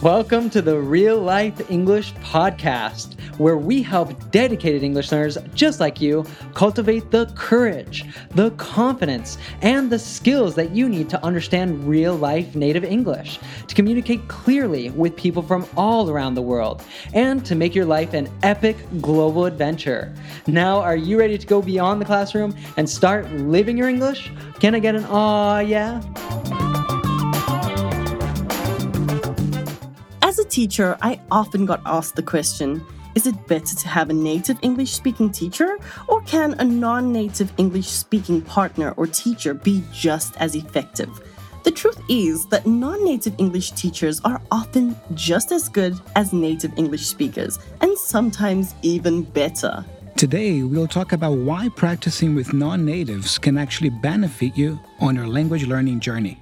Welcome to the Real Life English Podcast, where we help dedicated English learners just like you cultivate the courage, the confidence, and the skills that you need to understand real life native English, to communicate clearly with people from all around the world, and to make your life an epic global adventure. Now, are you ready to go beyond the classroom and start living your English? Can I get an aw, yeah? As a teacher, I often got asked the question, is it better to have a native English-speaking teacher, or can a non-native English-speaking partner or teacher be just as effective? The truth is that non-native English teachers are often just as good as native English speakers, and sometimes even better. Today, we'll talk about why practicing with non-natives can actually benefit you on your language learning journey.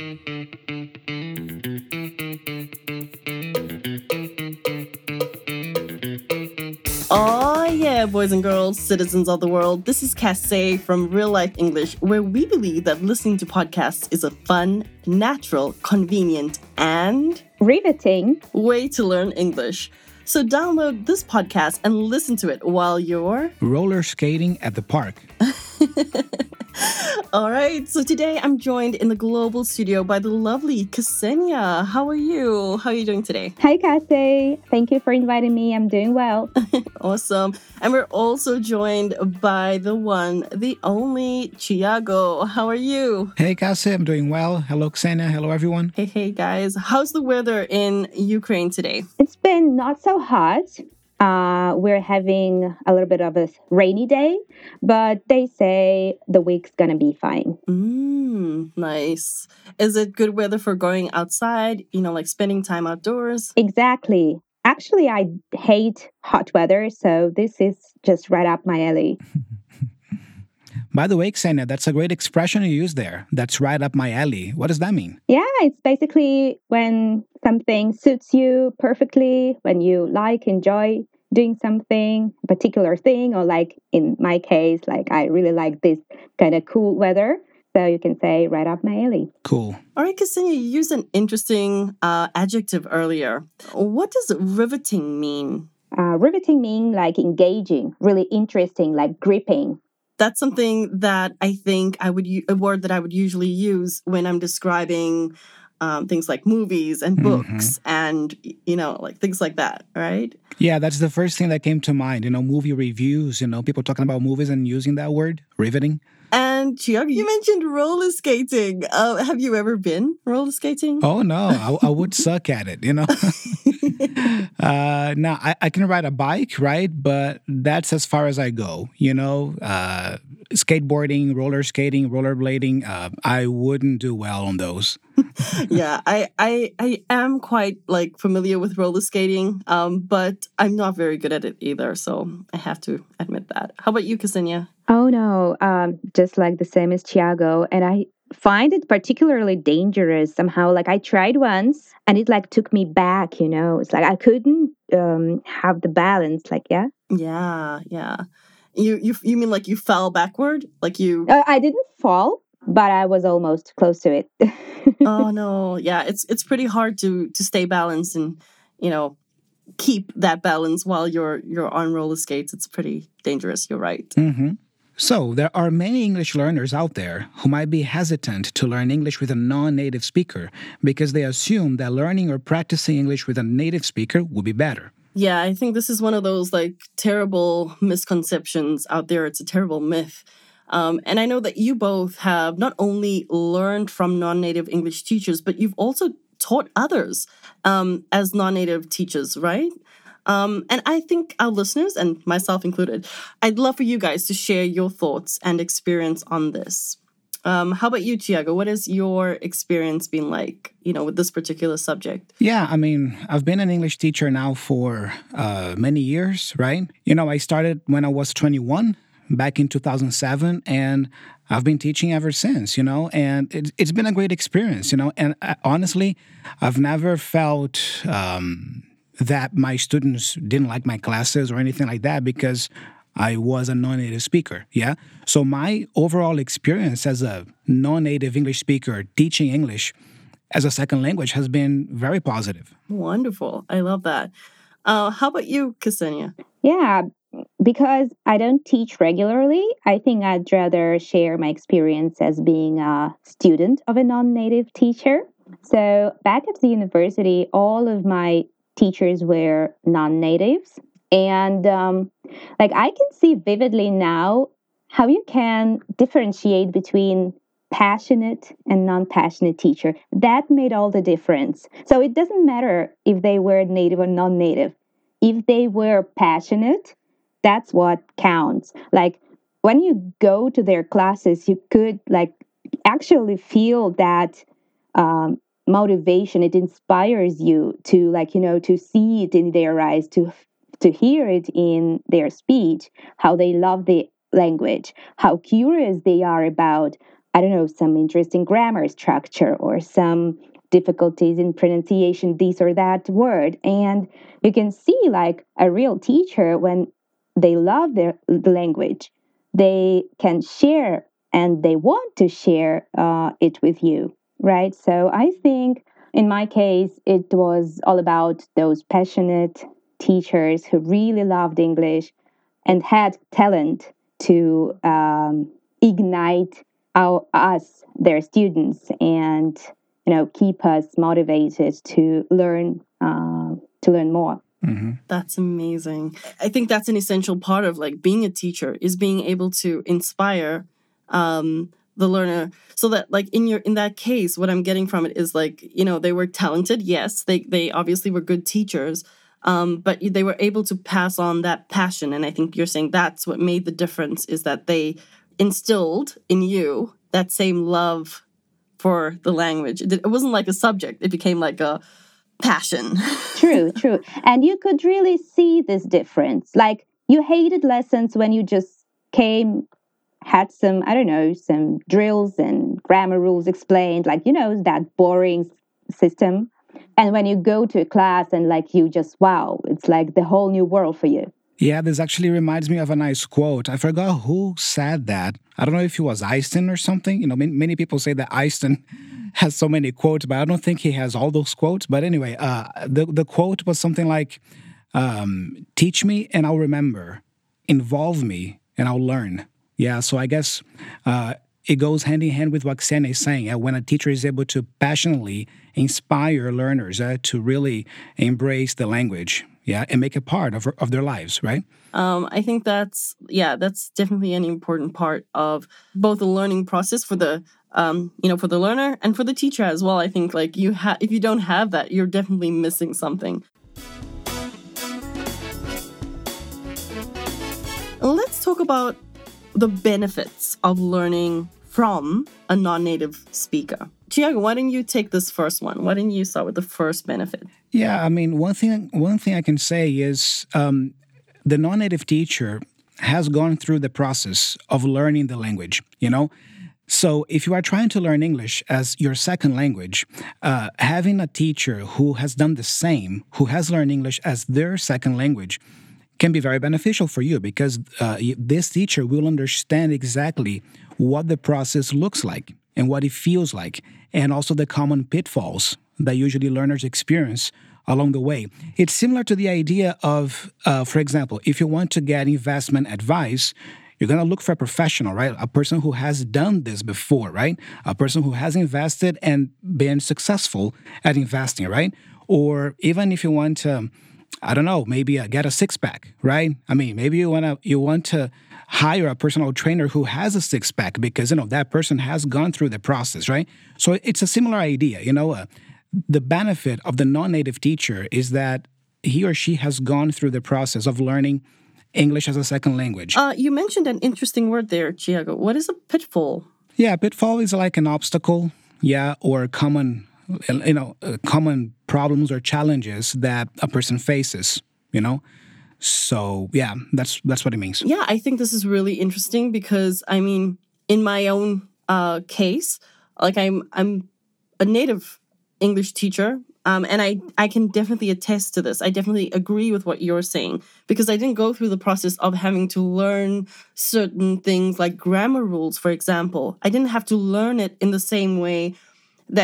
Oh yeah, boys and girls, citizens of the world. This is Cassie from Real Life English, where we believe that listening to podcasts is a fun, natural, convenient, and riveting way to learn English. So download this podcast and listen to it while you're roller skating at the park. All right, so today I'm joined in the global studio by the lovely Ksenia. How are you? How are you doing today? Hi, Cassie. Thank you for inviting me. I'm doing well. Awesome. And we're also joined by the one, the only Thiago. How are you? Hey, Cassie, I'm doing well. Hello, Ksenia. Hello, everyone. Hey, guys. How's the weather in Ukraine today? It's been not so hot. We're having a little bit of a rainy day, but they say the week's going to be fine. Nice. Is it good weather for going outside, like spending time outdoors? Exactly. Actually, I hate hot weather, so this is just right up my alley. By the way, Ksenia, that's a great expression you use there. That's right up my alley. What does that mean? Yeah, it's basically when something suits you perfectly, when you enjoy doing something, a particular thing, or like in my case, like I really like this kind of cool weather. So you can say right up my alley. Cool. All right, Ksenia, you used an interesting adjective earlier. What does riveting mean? Riveting means like engaging, really interesting, like gripping. That's something that I think a word that I would usually use when I'm describing things like movies and books and, like things like that, right? Yeah, that's the first thing that came to mind. Movie reviews, people talking about movies and using that word, riveting. And Thiago, you mentioned roller skating. Have you ever been roller skating? Oh, no, I would suck at it, Now, I can ride a bike, right? But that's as far as I go, skateboarding, roller skating, rollerblading. I wouldn't do well on those. Yeah, I am quite familiar with roller skating, but I'm not very good at it either. So I have to admit that. How about you, Ksenia? Oh, no, just like the same as Thiago. And I find it particularly dangerous somehow. Like I tried once and it took me back, It's like I couldn't have the balance. Yeah. Yeah. You mean like you fell backward? Like you... I didn't fall, but I was almost close to it. Oh, no. Yeah, it's pretty hard to stay balanced and, keep that balance while you're on roller skates. It's pretty dangerous. You're right. Mm-hmm. So, there are many English learners out there who might be hesitant to learn English with a non-native speaker because they assume that learning or practicing English with a native speaker would be better. Yeah, I think this is one of those terrible misconceptions out there. It's a terrible myth. And I know that you both have not only learned from non-native English teachers, but you've also taught others as non-native teachers, right? And I think our listeners, and myself included, I'd love for you guys to share your thoughts and experience on this. How about you, Thiago? What has your experience been like, with this particular subject? Yeah, I've been an English teacher now for many years, right? I started when I was 21, back in 2007, and I've been teaching ever since, and it's been a great experience, and honestly, I've never felt that my students didn't like my classes or anything like that because I was a non-native speaker, yeah? So my overall experience as a non-native English speaker teaching English as a second language has been very positive. Wonderful. I love that. How about you, Ksenia? Yeah, because I don't teach regularly, I think I'd rather share my experience as being a student of a non-native teacher. So back at the university, all of my teachers were non-natives. And like I can see vividly now how you can differentiate between passionate and non-passionate teacher. That made all the difference. So it doesn't matter if they were native or non-native. If they were passionate, that's what counts. Like when you go to their classes, you could like actually feel that motivation. It inspires you to to see it in their eyes, to hear it in their speech, how they love the language, how curious they are about, I don't know, some interesting grammar structure or some difficulties in pronunciation, this or that word. And you can see like a real teacher when they love the language, they can share and they want to share it with you, right? So I think in my case, it was all about those passionate teachers who really loved English and had talent to ignite us, their students, and keep us motivated to learn more. Mm-hmm. That's amazing. I think that's an essential part of like being a teacher is being able to inspire the learner, so that like in that case, what I'm getting from it is like, they were talented. Yes, they obviously were good teachers, but they were able to pass on that passion. And I think you're saying that's what made the difference, is that they instilled in you that same love for the language. It wasn't like a subject. It became like a passion. True. And you could really see this difference. Like you hated lessons when you just came, had some, I don't know, some drills and grammar rules explained, like, that boring system. And when you go to a class and like you just, wow, it's like the whole new world for you. Yeah, this actually reminds me of a nice quote. I forgot who said that. I don't know if it was Einstein or something. Many people say that Einstein has so many quotes, but I don't think he has all those quotes. But anyway, the quote was something like, teach me and I'll remember. Involve me and I'll learn. Yeah, so I guess it goes hand in hand with what Ksenia is saying. When a teacher is able to passionately inspire learners to really embrace the language, and make it part of their lives, right? I think that's definitely an important part of both the learning process for the for the learner and for the teacher as well. I think like if you don't have that, you're definitely missing something. Let's talk about the benefits of learning from a non-native speaker. Tiago, why don't you take this first one? Why don't you start with the first benefit? Yeah, I mean, one thing I can say is the non-native teacher has gone through the process of learning the language, So if you are trying to learn English as your second language, having a teacher who has done the same, who has learned English as their second language, can be very beneficial for you, because this teacher will understand exactly what the process looks like and what it feels like, and also the common pitfalls that usually learners experience along the way. It's similar to the idea of, for example, if you want to get investment advice, you're going to look for a professional, right? A person who has done this before, right? A person who has invested and been successful at investing, right? Or even if you want to, I don't know, maybe get a six-pack, right? I mean, maybe you want to hire a personal trainer who has a six-pack because, that person has gone through the process, right? So it's a similar idea, the benefit of the non-native teacher is that he or she has gone through the process of learning English as a second language. You mentioned an interesting word there, Tiago. What is a pitfall? Yeah, pitfall is like an obstacle, or common problems or challenges that a person faces, So, yeah, that's what it means. Yeah, I think this is really interesting because, I mean, in my own case, like I'm a native English teacher, and I can definitely attest to this. I definitely agree with what you're saying because I didn't go through the process of having to learn certain things like grammar rules, for example. I didn't have to learn it in the same way that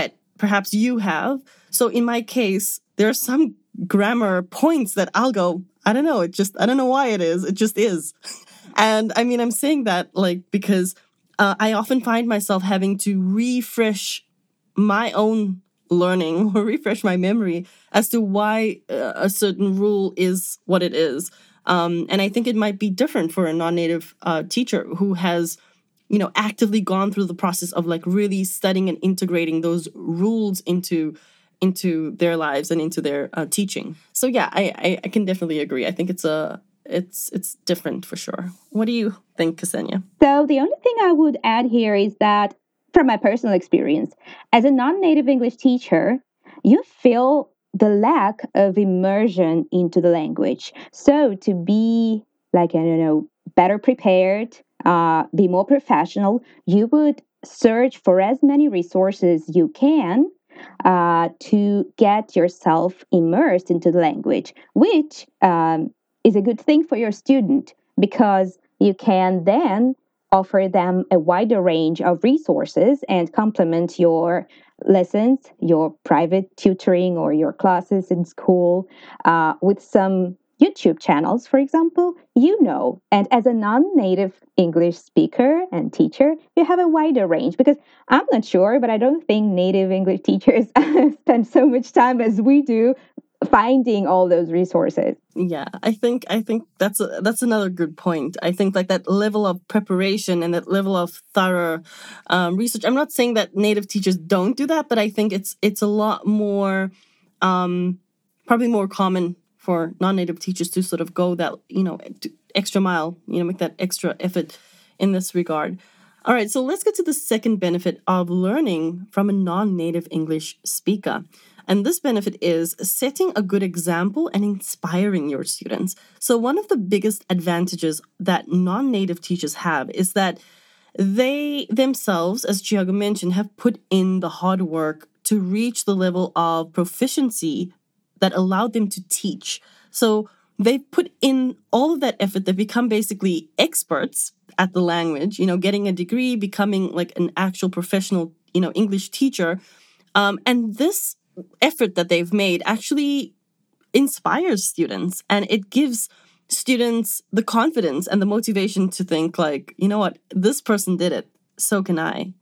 perhaps you have. So in my case, there are some grammar points that I'll go, I don't know, I don't know why it is. It just is. And I mean, I'm saying that like because I often find myself having to refresh my own learning or refresh my memory as to why a certain rule is what it is. And I think it might be different for a non-native teacher who has, actively gone through the process of like really studying and integrating those rules into their lives and into their teaching. So yeah, I can definitely agree. I think it's different for sure. What do you think, Ksenia? So the only thing I would add here is that from my personal experience, as a non-native English teacher, you feel the lack of immersion into the language. So to be like, better prepared, be more professional, you would search for as many resources you can to get yourself immersed into the language, which is a good thing for your student because you can then offer them a wider range of resources and complement your lessons, your private tutoring or your classes in school with some YouTube channels, for example, and as a non-native English speaker and teacher, you have a wider range because I'm not sure, but I don't think native English teachers spend so much time as we do finding all those resources. Yeah, I think that's another good point. I think like that level of preparation and that level of thorough research. I'm not saying that native teachers don't do that, but I think it's a lot more, probably more common for non-native teachers to sort of go that extra mile, make that extra effort in this regard. All right, so let's get to the second benefit of learning from a non-native English speaker. And this benefit is setting a good example and inspiring your students. So one of the biggest advantages that non-native teachers have is that they themselves, as Thiago mentioned, have put in the hard work to reach the level of proficiency that allowed them to teach. So they've put in all of that effort. They've become basically experts at the language, getting a degree, becoming like an actual professional, English teacher. And this effort that they've made actually inspires students, and it gives students the confidence and the motivation to think like, you know what, this person did it, so can I.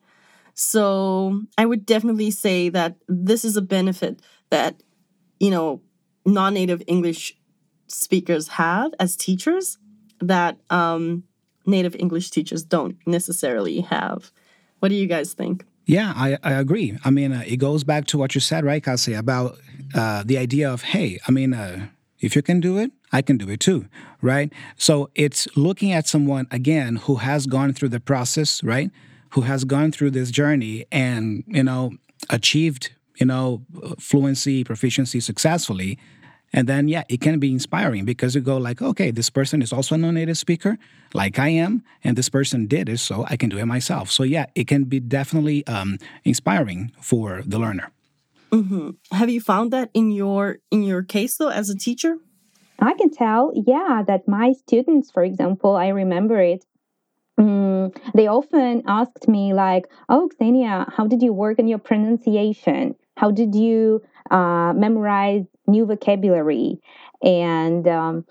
So I would definitely say that this is a benefit that, non-native English speakers have as teachers that native English teachers don't necessarily have. What do you guys think? Yeah, I agree. I mean, it goes back to what you said, right, Cassie, about the idea of, hey, if you can do it, I can do it too, right? So it's looking at someone, again, who has gone through the process, right, who has gone through this journey and, achieved, fluency, proficiency successfully. And then, yeah, it can be inspiring because you go like, okay, this person is also a non-native speaker like I am, and this person did it, so I can do it myself. So, yeah, it can be definitely inspiring for the learner. Mm-hmm. Have you found that in your case, though, as a teacher? I can tell, yeah, that my students, for example, I remember it, they often asked me like, oh, Ksenia, how did you work on your pronunciation? How did you memorize new vocabulary? And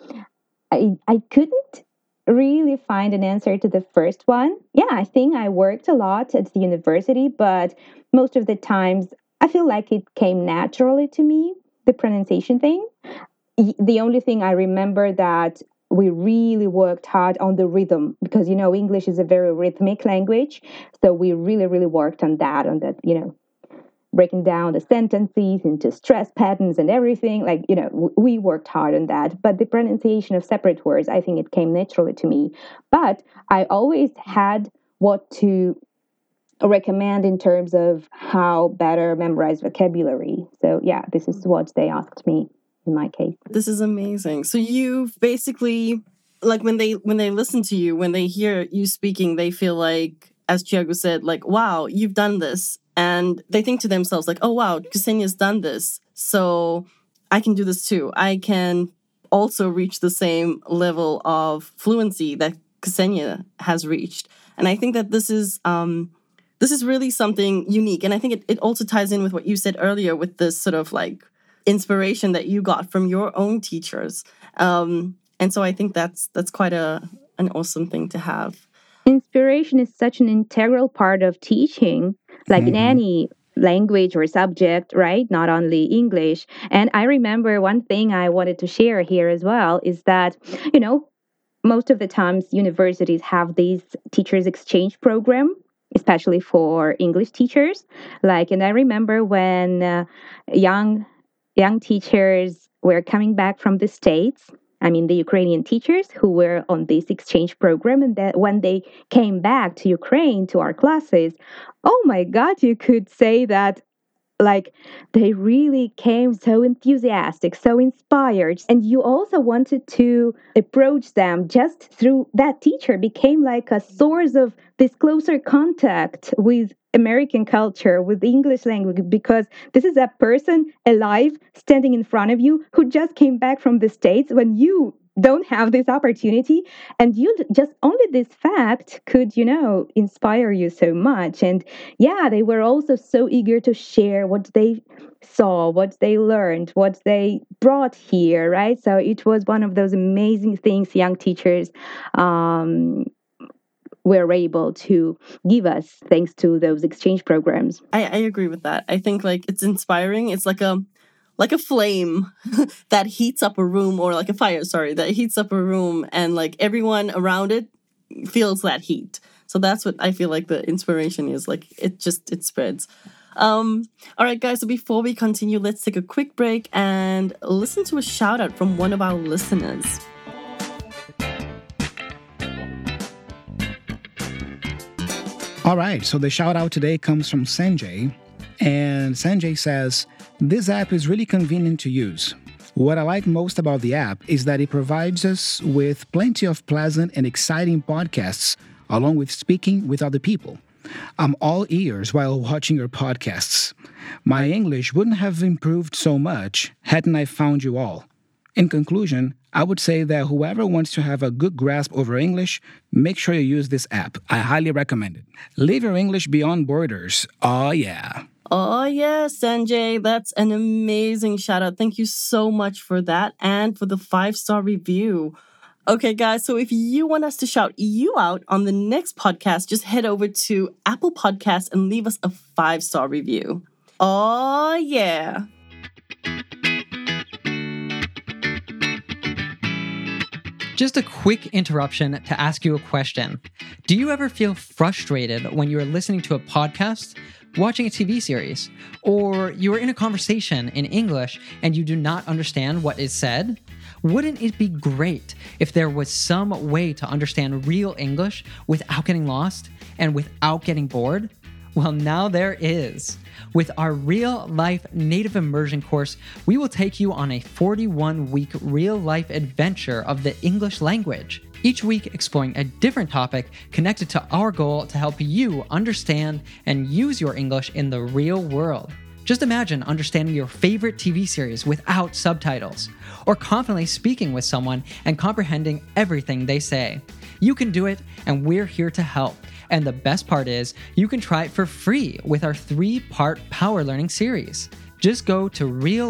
I couldn't really find an answer to the first one. Yeah, I think I worked a lot at the university, but most of the times I feel like it came naturally to me, the pronunciation thing. The only thing I remember that we really worked hard on the rhythm because, English is a very rhythmic language. So we really, really worked on that, breaking down the sentences into stress patterns and everything. Like, we worked hard on that. But the pronunciation of separate words, I think it came naturally to me. But I always had what to recommend in terms of how better memorize vocabulary. So, yeah, this is what they asked me in my case. This is amazing. So you've basically, like when they listen to you, when they hear you speaking, they feel like, as Thiago said, like, wow, you've done this. And they think to themselves like, oh, wow, Ksenia's done this. So I can do this too. I can also reach the same level of fluency that Ksenia has reached. And I think that this is this is really something unique. And I think it also ties in with what you said earlier with this sort of like inspiration that you got from your own teachers. And so I think that's quite an awesome thing to have. Inspiration is such an integral part of teaching, like in any language or subject, right? Not only English. And I remember one thing I wanted to share here as well is that, most of the times universities have these teachers exchange program, especially for English teachers. And I remember when young teachers were coming back from the States. I mean, the Ukrainian teachers who were on this exchange program, and that when they came back to Ukraine to our classes, oh my God, you could say that they really came so enthusiastic, so inspired. And you also wanted to approach them just through that teacher, became like a source of this closer contact with American culture, with the English language, because this is a person alive standing in front of you who just came back from the States when you don't have this opportunity, and you just only this fact could inspire you so much. And they were also so eager to share what they saw, what they learned, what they brought here, right? So it was one of those amazing things young teachers were able to give us thanks to those exchange programs. I agree with that. I think it's inspiring. It's like a flame that heats up a room, or like a fire, that heats up a room, and everyone around it feels that heat. So that's what I feel like the inspiration is. It spreads. All right, guys, so before we continue, let's take a quick break and listen to a shout out from one of our listeners. All right, so the shout out today comes from Sanjay. And Sanjay says, this app is really convenient to use. What I like most about the app is that it provides us with plenty of pleasant and exciting podcasts, along with speaking with other people. I'm all ears while watching your podcasts. My English wouldn't have improved so much hadn't I found you all. In conclusion, I would say that whoever wants to have a good grasp over English, make sure you use this app. I highly recommend it. Live your English beyond borders. Oh, yeah. Oh, yeah, Sanjay. That's an amazing shout out. Thank you so much for that and for the 5-star review. Okay, guys, so if you want us to shout you out on the next podcast, just head over to Apple Podcasts and leave us a 5-star review. Oh, yeah. Just a quick interruption to ask you a question. Do you ever feel frustrated when you are listening to a podcast, watching a TV series, or you are in a conversation in English and you do not understand what is said? Wouldn't it be great if there was some way to understand real English without getting lost and without getting bored? Well, now there is. With our real-life native immersion course, we will take you on a 41-week real-life adventure of the English language, each week exploring a different topic connected to our goal to help you understand and use your English in the real world. Just imagine understanding your favorite TV series without subtitles, or confidently speaking with someone and comprehending everything they say. You can do it, and we're here to help. And the best part is, you can try it for free with our 3-part Power Learning series. Just go to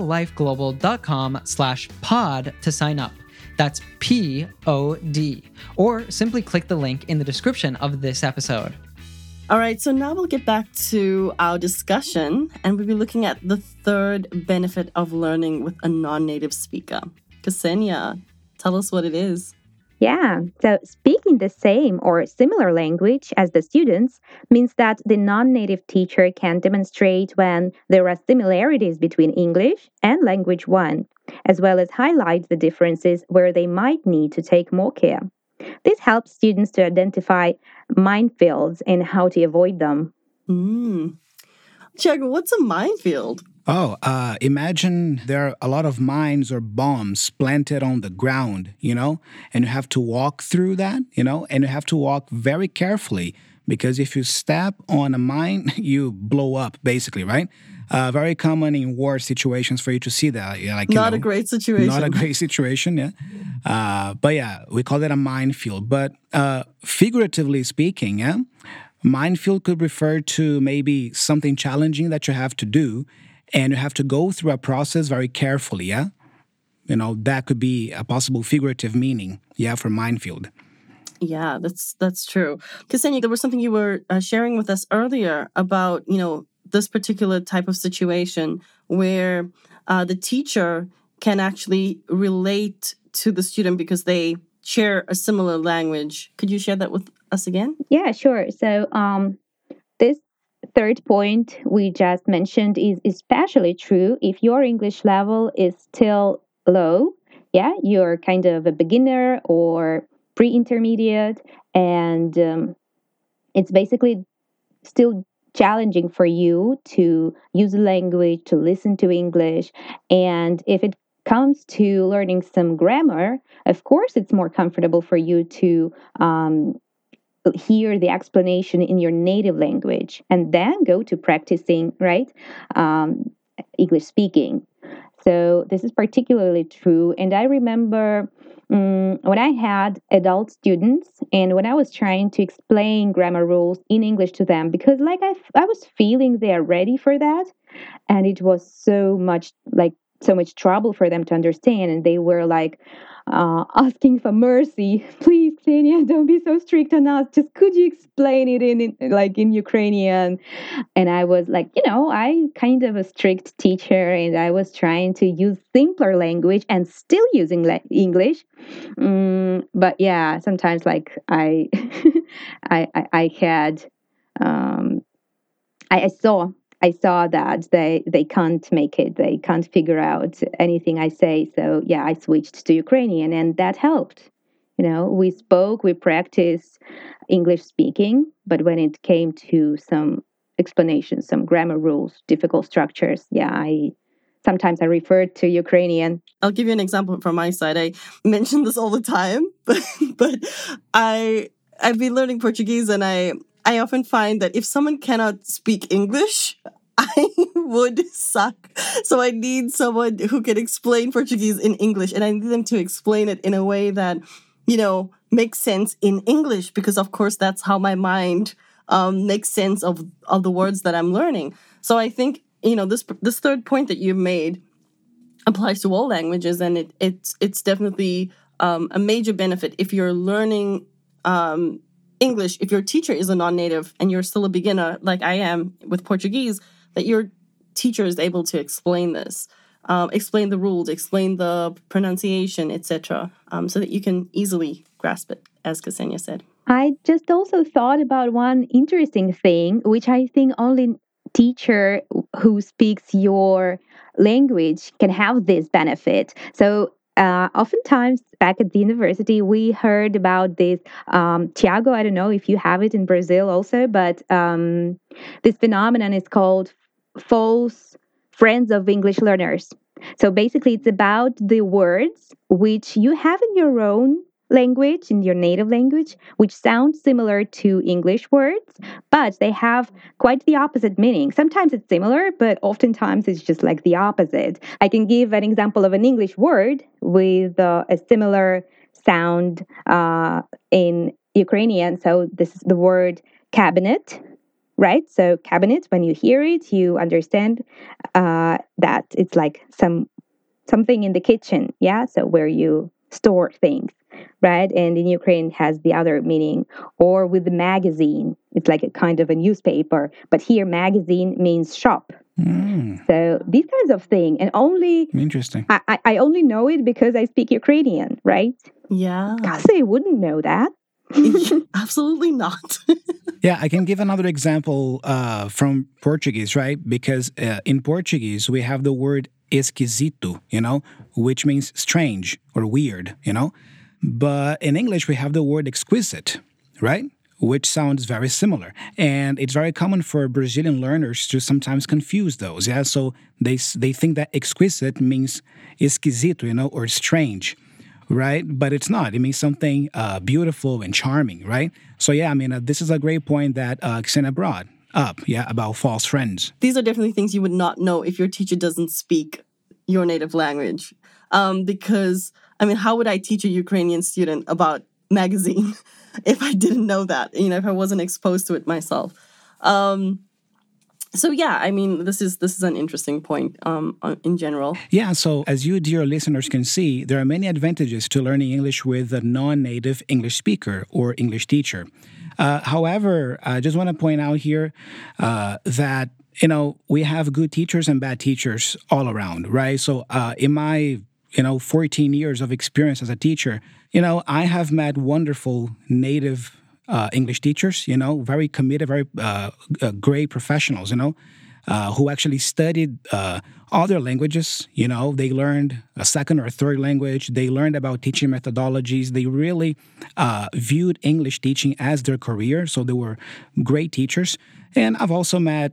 reallifeglobal.com/pod to sign up. That's POD. Or simply click the link in the description of this episode. All right, so now we'll get back to our discussion, and we'll be looking at the third benefit of learning with a non-native speaker. Ksenia, tell us what it is. Yeah, so speaking the same or similar language as the students means that the non-native teacher can demonstrate when there are similarities between English and language one, as well as highlight the differences where they might need to take more care. This helps students to identify minefields and how to avoid them. Tiago, what's a minefield? Imagine there are a lot of mines or bombs planted on the ground, and you have to walk through that, and you have to walk very carefully because if you step on a mine, you blow up, basically, right? Very common in war situations for you to see that. Not a great situation. Not a great situation, yeah. But yeah, we call it a minefield. But figuratively speaking, yeah, Minefield could refer to maybe something challenging that you have to do, and you have to go through a process very carefully, yeah? That could be a possible figurative meaning, yeah, for minefield. Yeah, that's true. Ksenia, there was something you were sharing with us earlier about, this particular type of situation where the teacher can actually relate to the student because they share a similar language. Could you share that with us again? Yeah, sure. So this third point we just mentioned is especially true if your English level is still low. Yeah, you're kind of a beginner or pre-intermediate, and it's basically still challenging for you to use the language, to listen to English. And if it comes to learning some grammar, of course, it's more comfortable for you to hear the explanation in your native language and then go to practicing, right? English speaking. So this is particularly true. And I remember when I had adult students and when I was trying to explain grammar rules in English to them, because I was feeling they are ready for that. And it was so much trouble for them to understand. And they were asking for mercy. Please, Ksenia, don't be so strict on us. Just could you explain it in Ukrainian? And I was I kind of a strict teacher, and I was trying to use simpler language and still using English. But yeah, sometimes I, I had, I saw that they can't make it. They can't figure out anything I say. So yeah, I switched to Ukrainian, and that helped. We spoke, we practiced English speaking, but when it came to some explanations, some grammar rules, difficult structures, sometimes I referred to Ukrainian. I'll give you an example from my side. I mention this all the time, but I've been learning Portuguese, and I often find that if someone cannot speak English, I would suck. So I need someone who can explain Portuguese in English, and I need them to explain it in a way that, makes sense in English, because of course that's how my mind makes sense of the words that I'm learning. So I think, this third point that you made applies to all languages, and it's definitely a major benefit if you're learning English, if your teacher is a non-native and you're still a beginner, like I am with Portuguese, that your teacher is able to explain this, explain the rules, explain the pronunciation, etc., so that you can easily grasp it, as Ksenia said. I just also thought about one interesting thing, which I think only teacher who speaks your language can have this benefit. So oftentimes back at the university, we heard about this. Tiago, I don't know if you have it in Brazil also, but this phenomenon is called false friends of English learners. So basically, it's about the words which you have in your own language, in your native language, which sound similar to English words, but they have quite the opposite meaning. Sometimes it's similar, but oftentimes it's just like the opposite. I can give an example of an English word with a similar sound in Ukrainian. So this is the word cabinet, right? So cabinet, when you hear it, you understand that it's like something in the kitchen, yeah? So where you store things, right? And in Ukraine it has the other meaning. Or with the magazine, it's like a kind of a newspaper, but here magazine means shop. So these kinds of things, and only interesting. I only know it because I speak Ukrainian, right? Yeah, Kasi wouldn't know that. Absolutely not. Yeah, I can give another example from Portuguese, right? Because in Portuguese we have the word esquisito, which means strange or weird, But in English, we have the word exquisite, right? Which sounds very similar. And it's very common for Brazilian learners to sometimes confuse those, yeah? So they think that exquisite means esquisito, or strange, right? But it's not. It means something beautiful and charming, right? So yeah, this is a great point that Ksenia brought up, about false friends. These are definitely things you would not know if your teacher doesn't speak your native language. Because, how would I teach a Ukrainian student about magazine if I didn't know that, if I wasn't exposed to it myself. So yeah, I mean, this is an interesting point in general. Yeah, so as you, dear listeners, can see, there are many advantages to learning English with a non-native English speaker or English teacher. However, I just want to point out here that, we have good teachers and bad teachers all around, right? So in my 14 years of experience as a teacher, I have met wonderful native English teachers, very committed, very great professionals, who actually studied other languages. They learned a second or third language. They learned about teaching methodologies. They really viewed English teaching as their career. So they were great teachers. And I've also met,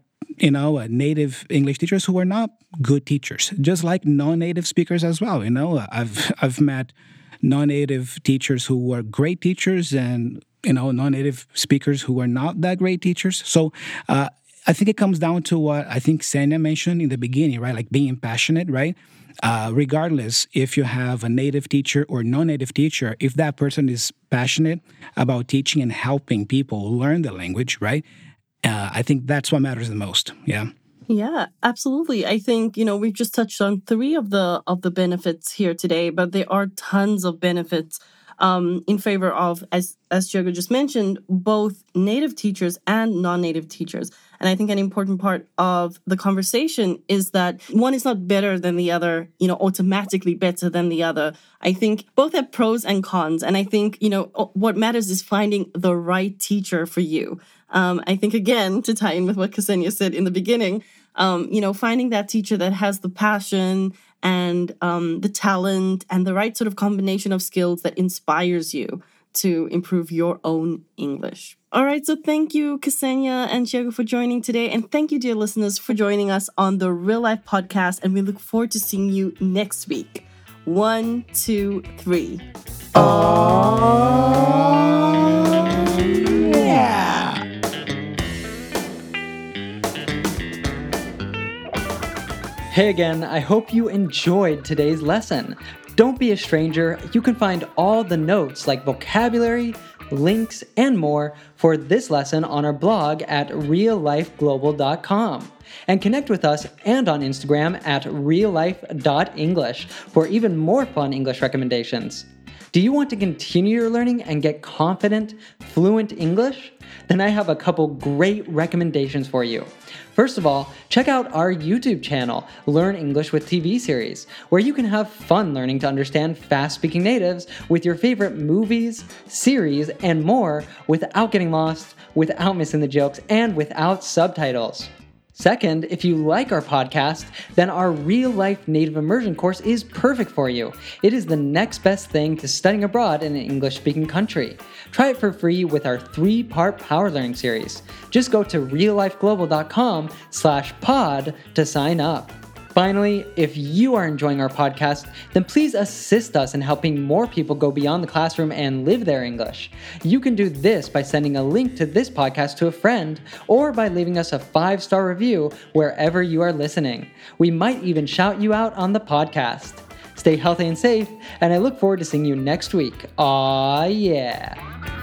native English teachers who were not good teachers, just like non-native speakers as well. I've met non-native teachers who were great teachers and non-native speakers who are not that great teachers. So I think it comes down to what I think Xenia mentioned in the beginning, right? Like being passionate, right? Regardless if you have a native teacher or non-native teacher, if that person is passionate about teaching and helping people learn the language, right? I think that's what matters the most. Yeah. Yeah, absolutely. I think, we've just touched on 3 of the benefits here today, but there are tons of benefits in favor of, as Diogo just mentioned, both native teachers and non-native teachers. And I think an important part of the conversation is that one is not better than the other, automatically better than the other. I think both have pros and cons. And I think, what matters is finding the right teacher for you. I think, again, to tie in with what Ksenia said in the beginning, finding that teacher that has the passion and the talent and the right sort of combination of skills that inspires you to improve your own English. All right, so thank you, Ksenia and Diogo, for joining today. And thank you, dear listeners, for joining us on the Real Life Podcast. And we look forward to seeing you next week. 1, 2, 3. Oh, yeah. Hey again, I hope you enjoyed today's lesson. Don't be a stranger. You can find all the notes like vocabulary, links, and more for this lesson on our blog at reallifeglobal.com. And connect with us and on Instagram at reallife.english for even more fun English recommendations. Do you want to continue your learning and get confident, fluent English? Then I have a couple great recommendations for you. First of all, check out our YouTube channel, Learn English with TV series, where you can have fun learning to understand fast-speaking natives with your favorite movies, series, and more without getting lost, without missing the jokes, and without subtitles. Second, if you like our podcast, then our Real Life Native Immersion course is perfect for you. It is the next best thing to studying abroad in an English-speaking country. Try it for free with our 3-part Power Learning series. Just go to reallifeglobal.com/pod to sign up. Finally, if you are enjoying our podcast, then please assist us in helping more people go beyond the classroom and live their English. You can do this by sending a link to this podcast to a friend or by leaving us a 5-star review wherever you are listening. We might even shout you out on the podcast. Stay healthy and safe, and I look forward to seeing you next week. Aw, yeah.